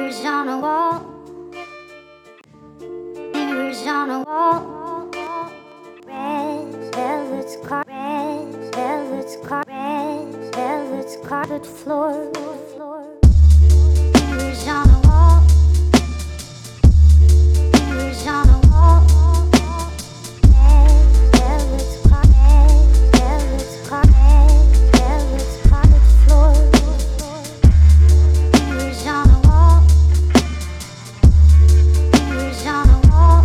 Mirrors on a wall. Mirrors on a wall. Red velvet's carpet. Red velvet's carpet. Red velvet's carpet floor. Mirrors on a wall. Mirrors on a wall. Red velvet's carpet. Velvet's carpet. Velvet's carpet floor. Mirrors on a wall. Mirrors on a wall.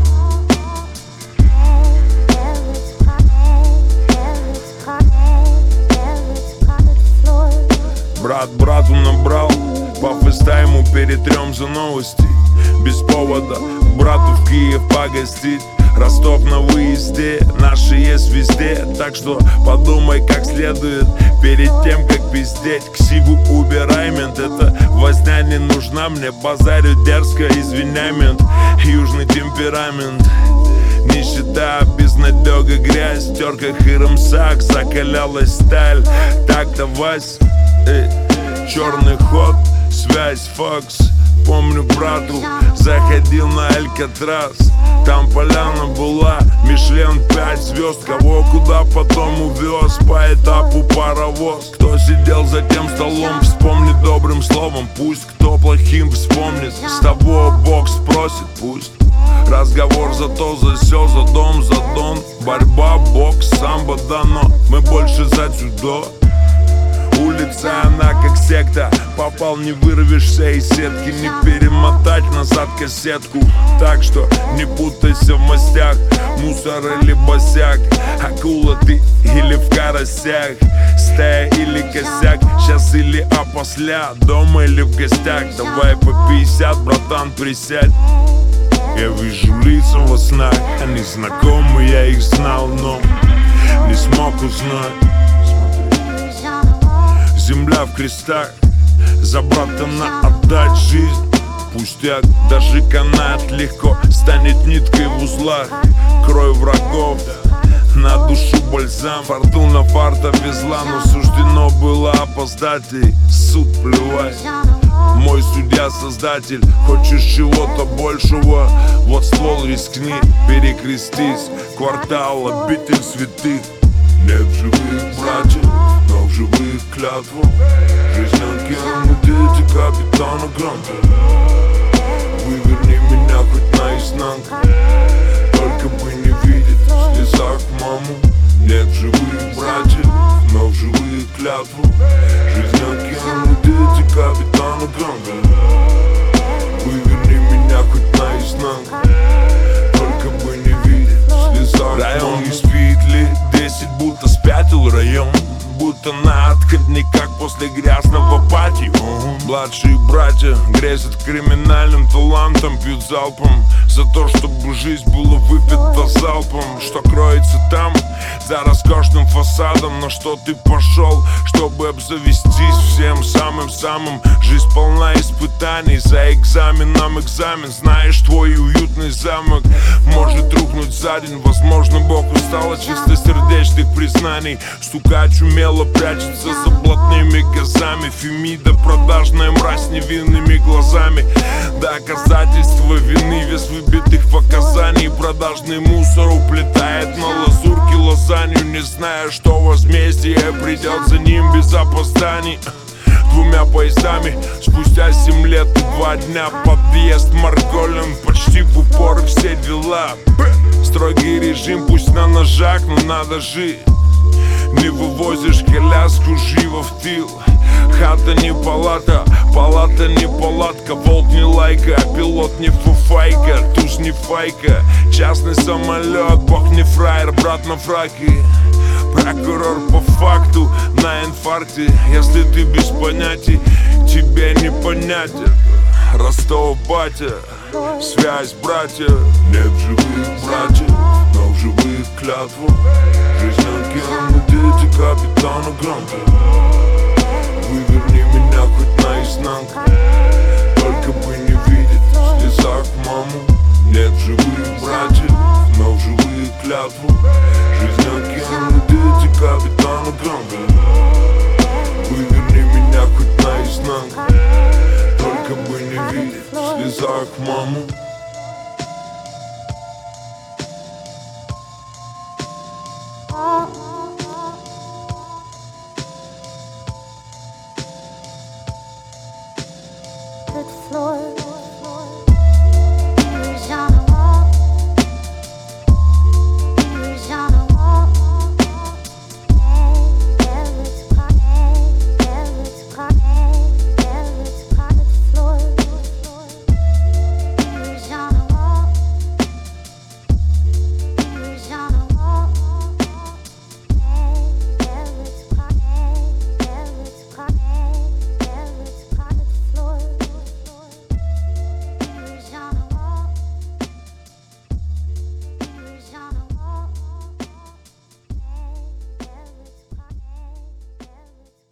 Red velvet's carpet. Velvet's carpet. Velvet's carpet floor. Брат брату набрал по фейстайму, перетрем за новости. Без повода брату в Киев погостить. Ростов на выезде, наши есть везде. Так что подумай как следует перед тем, как пиздеть. Ксиву убирай, мент, эта возня не нужна мне. Базарю дерзко, извиняй, мент. Южный темперамент, нищета, безнадега, грязь. В терках и рамсах закалялась сталь. Так-то Вась, черный ход, связь, фокс. Помню, брату заходил на Алькатрас. Там поляна была, Мишлен 5 звезд. Кого куда потом увез, по этапу паровоз. Кто сидел за тем столом, вспомни добрым словом. Пусть кто плохим вспомнит, с того Бог спросит, пусть. Разговор за то, за сё, за дом, за дон. Борьба, бокс, самбо, да, но мы больше за дзюдо. Улица, она как секта. Попал, не вырвешься из сетки. Не перемотать назад кассетку. Так что не путайся в мастях. Мусор или босяк. Акула ты или в карасях. Стая или косяк. Сейчас или опосля. Дома или в гостях. Давай по 50, братан, присядь. Я вижу лица во снах. Они знакомы, я их знал, но не смог узнать. Земля в крестах, за брата на отдать жизнь. Пустяк, даже канат легко станет ниткой в узлах. Крой врагов, на душу бальзам. Фортуна фарта везла, но суждено было опоздать. И суд плевать, мой судья создатель. Хочешь чего-то большего, вот ствол рискни. Перекрестись, квартал, обитель святых. Нет живых братьев, но в живых клятвах. Жизнь океан, дети капитана Гранта. Выверни меня хоть наизнанку, только бы не видеть в слезах маму. Нет живых братьев, но в живых клятвах. Жизнь океан, дети капитана Гранта. Выверни меня хоть наизнанку, только бы не видеть в слезах. Район не спит ли? 10, будто спятил район. Будто на отходниках после грязного пати. Младшие братья грезят криминальным талантом. Пьют залпом за то, чтобы жизнь была выпита залпом. Что кроется там за роскошным фасадом? На что ты пошел, чтобы обзавестись всем самым-самым? Жизнь полна испытаний, за экзаменом экзамен. Знаешь, твой уютный замок может рухнуть за день. Возможно, Бог устал от чистосердечных признаний. Стукач умело прячется за блатными газами. Фемида, продажная мразь невинными глазами. Доказательства вины, вес выбитых показаний. Продажный мусор уплетает на лазурке лазанью, не зная, что возмездие придет за ним без опозданий. Двумя поездами спустя 7 лет и 2 дня. Подъезд Марголем, почти в упор все дела. Строгий режим, пусть на ножах, но надо жить. Не вывозишь коляску, живо в тыл. Хата не палата, палата не палатка. Волт не лайка, пилот не фуфайка. Туз не файка, частный самолет. Бог не фраер, брат на фраке. Прокурор по факту на инфаркте. Если ты без понятий, тебе не понятен. Ростов батя, связь братья. Нет живых братьев, но в живых клятвах. Жизнь океан, дети капитана Гранта. Выверни меня хоть наизнанку, только бы не видеть в слезах маму. Нет живых братьев, но в живых клятвах. Жизнь океан, дети капитана Гранта. Выверни меня хоть наизнанку, только бы не видеть слезах маму.